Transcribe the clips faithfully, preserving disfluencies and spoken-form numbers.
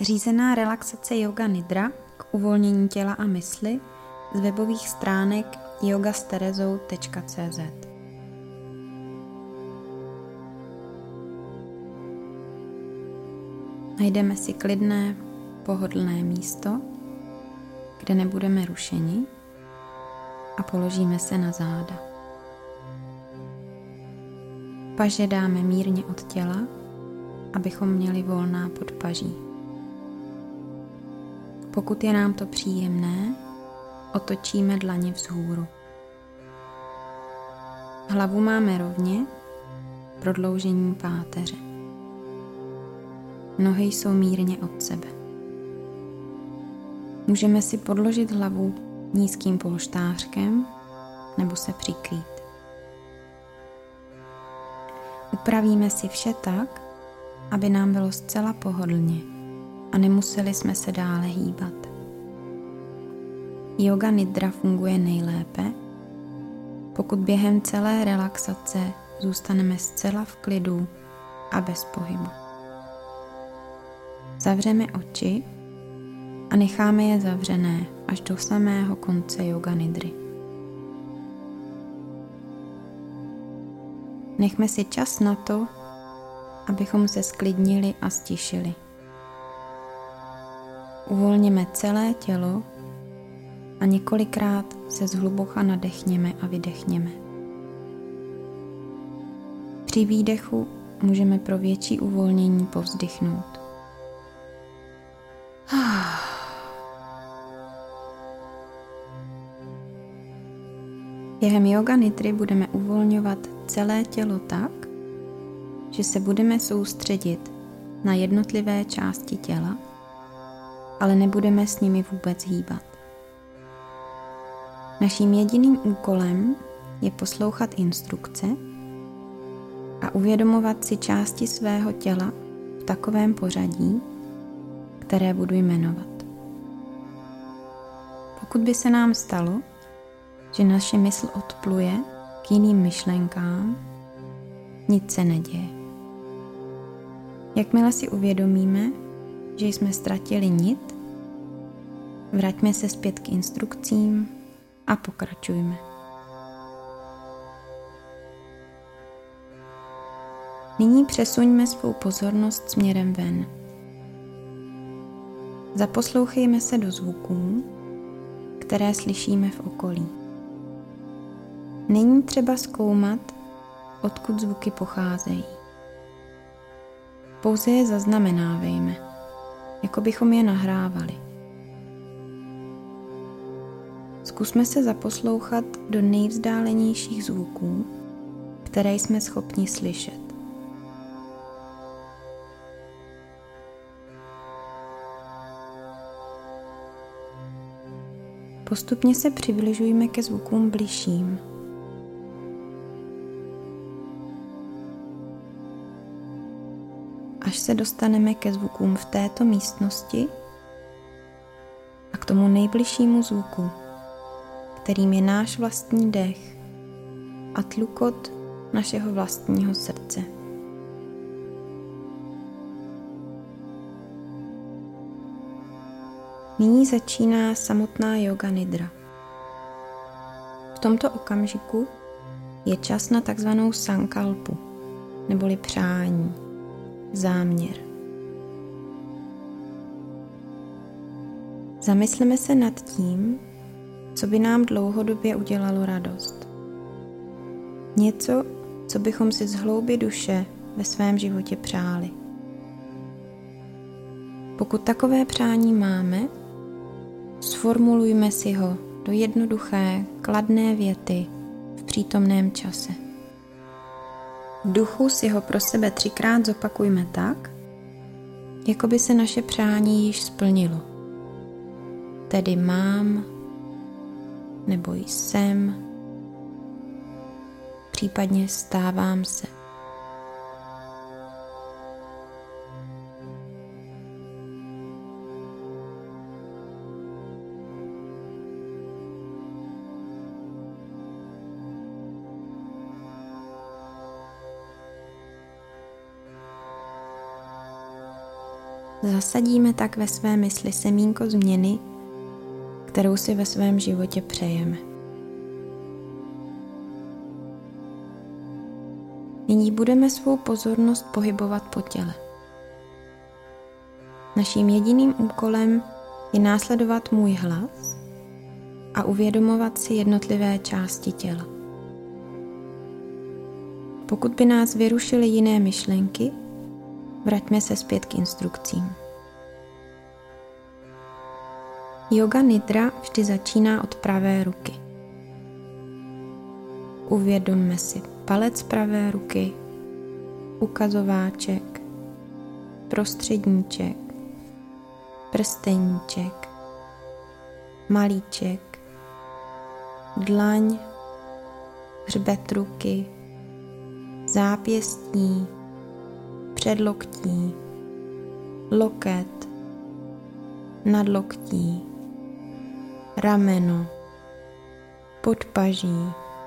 Řízená relaxace Yoga Nidra k uvolnění těla a mysli z webových stránek yoga s terezou tečka cé zet. Najdeme si klidné, pohodlné místo, kde nebudeme rušeni, a položíme se na záda. Paže dáme mírně od těla, abychom měli volná podpaží. Pokud je nám to příjemné, otočíme dlaně vzhůru. Hlavu máme rovně, prodloužením páteře. Nohy jsou mírně od sebe. Můžeme si podložit hlavu nízkým polštářkem nebo se přikrýt. Upravíme si vše tak, aby nám bylo zcela pohodlně a nemuseli jsme se dále hýbat. Yoga Nidra funguje nejlépe, pokud během celé relaxace zůstaneme zcela v klidu a bez pohybu. Zavřeme oči a necháme je zavřené až do samého konce Yoga Nidry. Nechme si čas na to, abychom se sklidnili a stišili. Uvolněme celé tělo a několikrát se zhluboka nadechněme a vydechněme. Při výdechu můžeme pro větší uvolnění povzdychnout. Během Yoga Nidry budeme uvolňovat celé tělo tak, že se budeme soustředit na jednotlivé části těla, ale nebudeme s nimi vůbec hýbat. Naším jediným úkolem je poslouchat instrukce a uvědomovat si části svého těla v takovém pořadí, které budu jmenovat. Pokud by se nám stalo, že naše mysl odpluje k jiným myšlenkám, nic se neděje. Jakmile si uvědomíme, že jsme ztratili nit, vraťme se zpět k instrukcím a pokračujme. Nyní přesuňme svou pozornost směrem ven. Zaposlouchejme se do zvuků, které slyšíme v okolí. Není třeba zkoumat, odkud zvuky pocházejí. Pouze je zaznamenávejme, jako bychom je nahrávali. Zkusme se zaposlouchat do nejvzdálenějších zvuků, které jsme schopni slyšet. Postupně se přibližujme ke zvukům bližším. Až se dostaneme ke zvukům v této místnosti a k tomu nejbližšímu zvuku, kterým je náš vlastní dech a tlukot našeho vlastního srdce. Nyní začíná samotná Yoga Nidra. V tomto okamžiku je čas na takzvanou sankalpu, neboli přání, záměr. Zamysleme se nad tím, co by nám dlouhodobě udělalo radost. Něco, co bychom si z hloubi duše ve svém životě přáli. Pokud takové přání máme, sformulujme si ho do jednoduché, kladné věty v přítomném čase. V duchu si ho pro sebe třikrát zopakujme tak, jako by se naše přání již splnilo. Tedy mám, nebo jsem, případně stávám se. Zasadíme tak ve své mysli semínko změny, kterou si ve svém životě přejeme. Nyní budeme svou pozornost pohybovat po těle. Naším jediným úkolem je následovat můj hlas a uvědomovat si jednotlivé části těla. Pokud by nás vyrušily jiné myšlenky, vraťme se zpět k instrukcím. Yoga nidra vždy začíná od pravé ruky. Uvědomme si palec pravé ruky, ukazováček, prostředníček, prsteníček, malíček, dlaň, hřbet ruky, zápěstí, předloktí, loket, nadloktí, rameno, podpaží,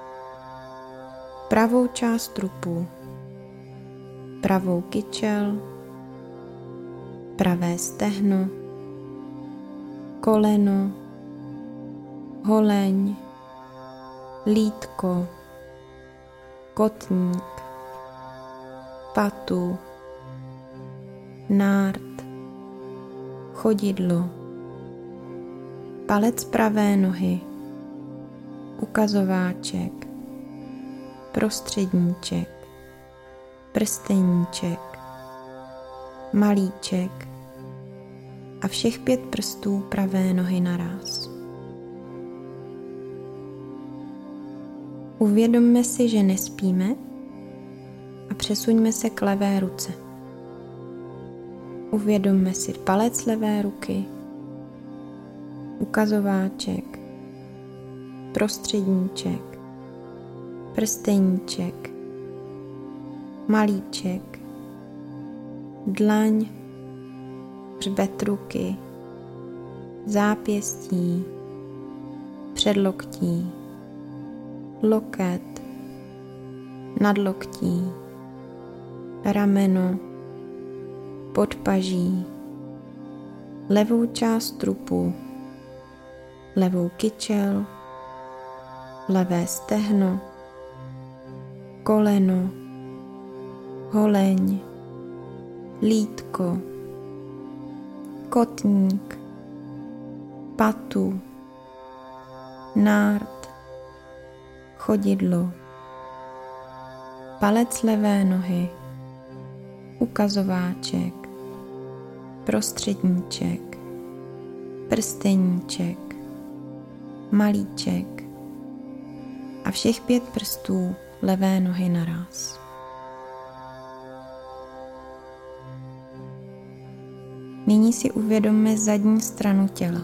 pravou část trupu, pravou kyčel, pravé stehno, koleno, holeň, lítko, kotník, patu, nárt, chodidlo, palec pravé nohy, ukazováček, prostředníček, prsteníček, malíček a všech pět prstů pravé nohy naráz. Uvědomme si, že nespíme a přesuňme se k levé ruce. Uvědomme si palec levé ruky, ukazováček, prostředníček, prsteníček, malíček, dlaň, hřbet ruky, zápěstí, předloktí, loket, nadloktí, rameno, podpaží, levou část trupu, levou kyčel, levé stehno, koleno, holeň, lítko, kotník, patu, nárt, chodidlo, palec levé nohy, ukazováček, prostředníček, prsteníček, malíček a všech pět prstů levé nohy naráz. Nyní si uvědomme zadní stranu těla.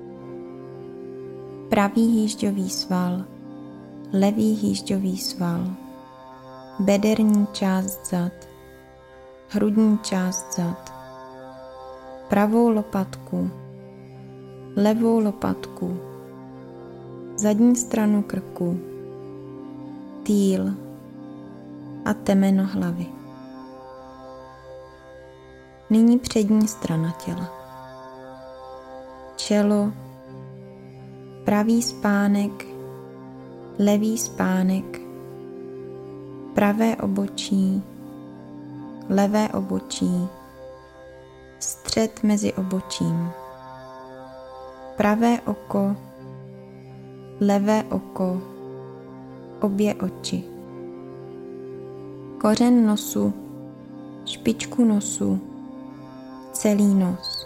Pravý hýžďový sval, levý hýžďový sval, bederní část zad, hrudní část zad, pravou lopatku, levou lopatku, zadní stranu krku, týl a temeno hlavy. Nyní přední strana těla. Čelo, pravý spánek, levý spánek, pravé obočí, levé obočí, střed mezi obočím, pravé oko, levé oko, obě oči, kořen nosu, špičku nosu, celý nos,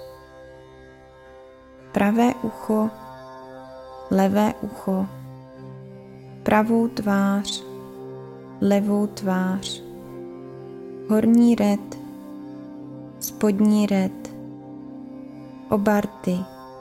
pravé ucho, levé ucho, pravou tvář, levou tvář, horní red, spodní red, oba rty,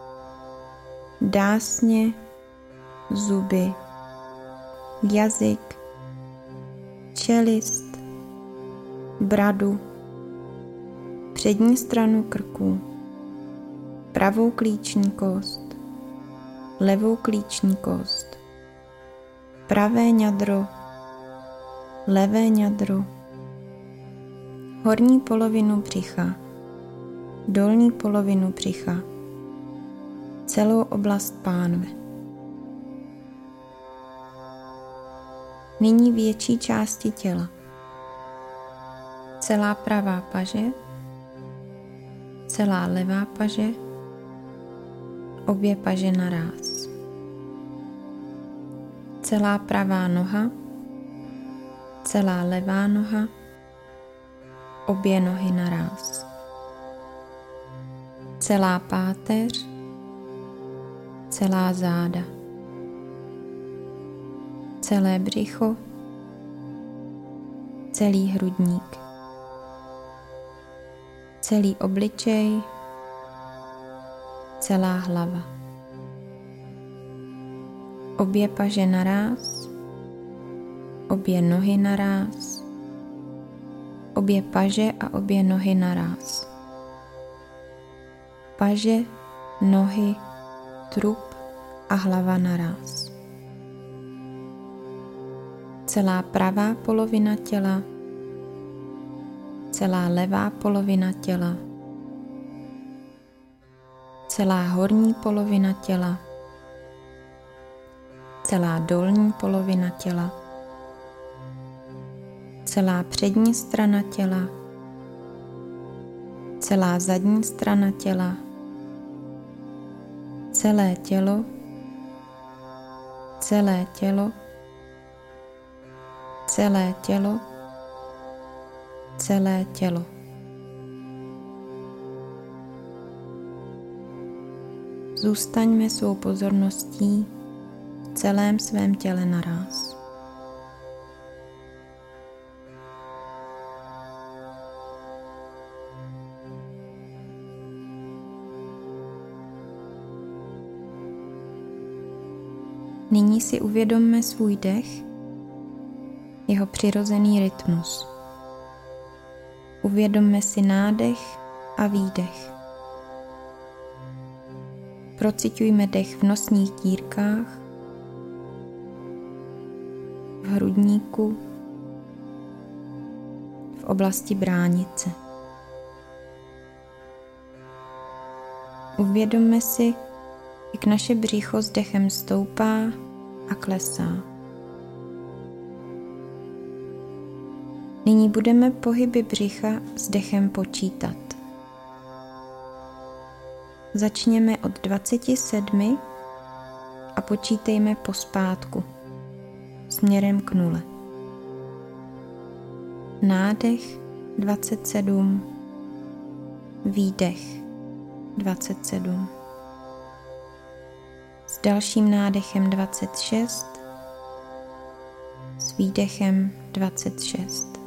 dásně, zuby, jazyk, čelist, bradu, přední stranu krku, pravou klíční kost, levou klíční kost, pravé ňadro, levé ňadro, horní polovinu břicha, dolní polovinu břicha, celou oblast pánve. Nyní větší části těla. Celá pravá paže, celá levá paže, obě paže naráz. Celá pravá noha, celá levá noha, obě nohy naráz. Celá páteř, celá záda. Celé břicho, celý hrudník. Celý obličej, celá hlava. Obě paže naráz, obě nohy naráz, obě paže a obě nohy naráz. Paže, nohy, trup a hlava naráz. Celá pravá polovina těla, celá levá polovina těla, celá horní polovina těla, celá dolní polovina těla, celá přední strana těla, celá zadní strana těla, celé tělo, celé tělo, celé tělo, celé tělo. Zůstaňme svou pozorností v celém svém těle naráz. Nyní si uvědomme svůj dech, jeho přirozený rytmus. Uvědomme si nádech a výdech. Prociťujme dech v nosních dírkách, v hrudníku, v oblasti bránice. Uvědomme si, jak naše břicho s dechem stoupá a klesá. Nyní budeme pohyby břicha s dechem počítat. Začněme od dvaceti sedmi a počítejme pospátku, směrem k nule. Nádech dvacet sedm, výdech dvacet sedm. S dalším nádechem dvacet šest, s výdechem dvacet šest.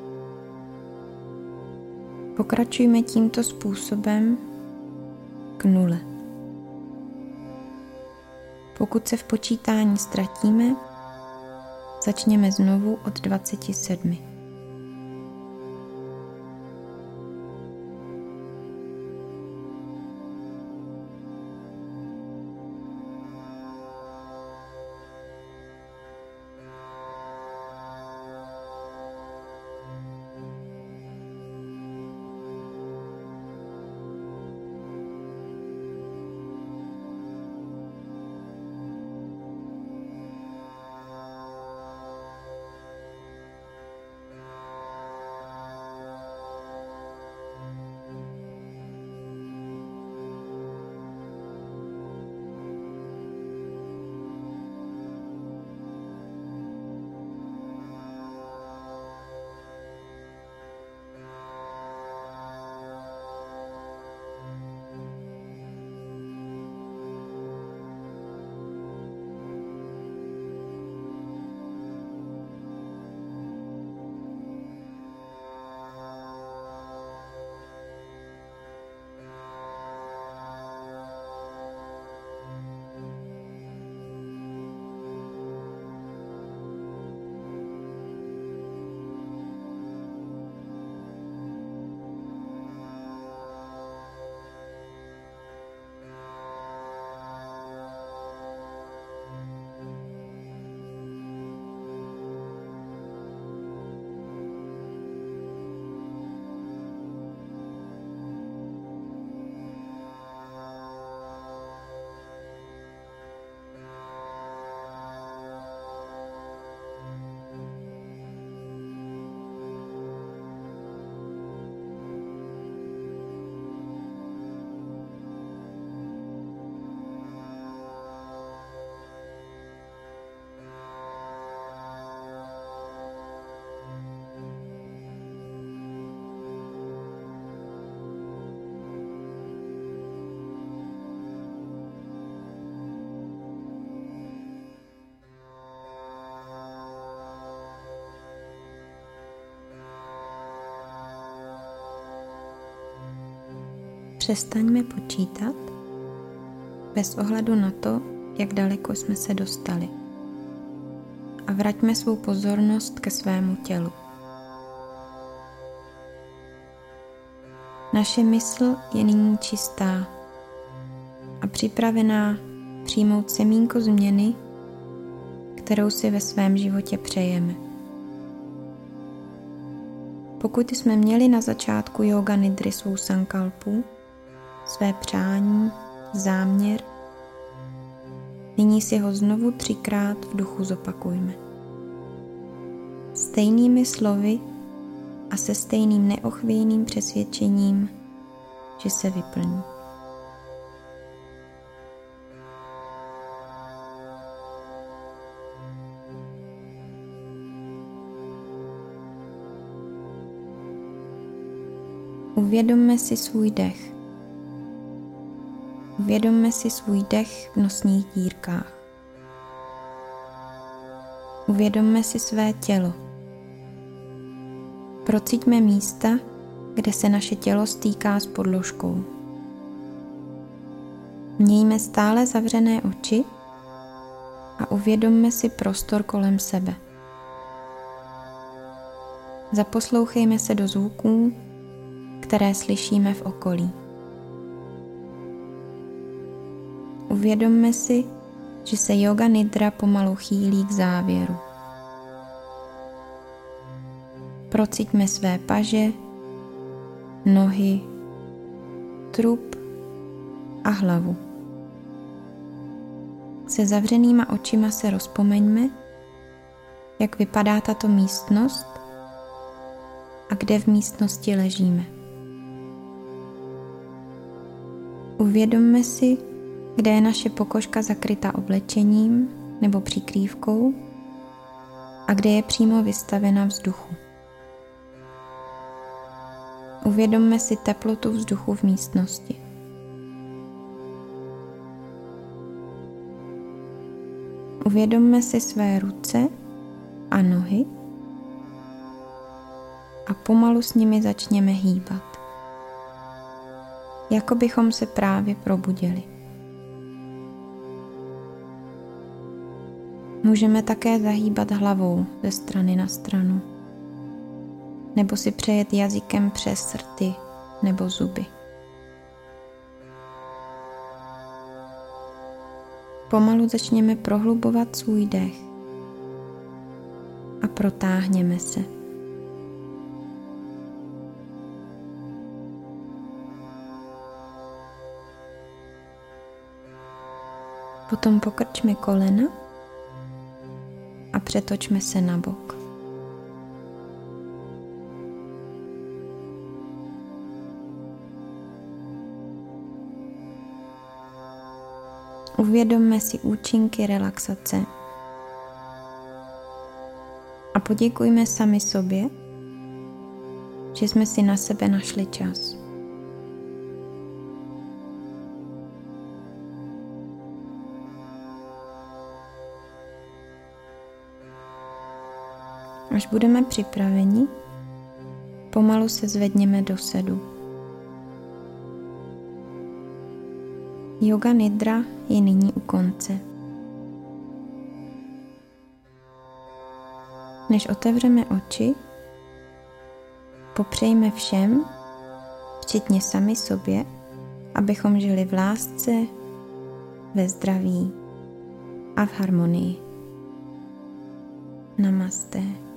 Pokračujme tímto způsobem k nule. Pokud se v počítání ztratíme, začněme znovu od dvaceti sedmi. přestaňme počítat bez ohledu na to, jak daleko jsme se dostali. A vraťme svou pozornost ke svému tělu. Naše mysl je nyní čistá a připravená přijmout semínko změny, kterou si ve svém životě přejeme. Pokud jsme měli na začátku jóga nidry svou sankalpu, své přání, záměr, nyní si ho znovu třikrát v duchu zopakujme. Stejnými slovy a se stejným neochvějným přesvědčením, že se vyplní. Uvědomme si svůj dech. Uvědomme si svůj dech v nosních dírkách. Uvědomme si své tělo. Procíťme místa, kde se naše tělo stýká s podložkou. Mějme stále zavřené oči a uvědomme si prostor kolem sebe. Zaposlouchejme se do zvuků, které slyšíme v okolí. Uvědomme si, že se jóga nidra pomalu chýlí k závěru. Procíťme své paže, nohy, trup a hlavu. Se zavřenýma očima se rozpomeňme, jak vypadá tato místnost a kde v místnosti ležíme. Uvědomme si, kde je naše pokožka zakryta oblečením nebo přikrývkou a kde je přímo vystavena vzduchu. Uvědomme si teplotu vzduchu v místnosti. Uvědomme si své ruce a nohy a pomalu s nimi začněme hýbat, jako bychom se právě probudili. Můžeme také zahýbat hlavou ze strany na stranu, nebo si přejet jazykem přes rty nebo zuby. Pomalu začněme prohlubovat svůj dech a protáhněme se. Potom pokrčme kolena a přetočme se na bok. Uvědomme si účinky relaxace a poděkujme sami sobě, že jsme si na sebe našli čas. Až budeme připraveni, pomalu se zvedněme do sedu. Jóga nidra je nyní u konce. Než otevřeme oči, popřejme všem, včetně sami sobě, abychom žili v lásce, ve zdraví a v harmonii. Namaste.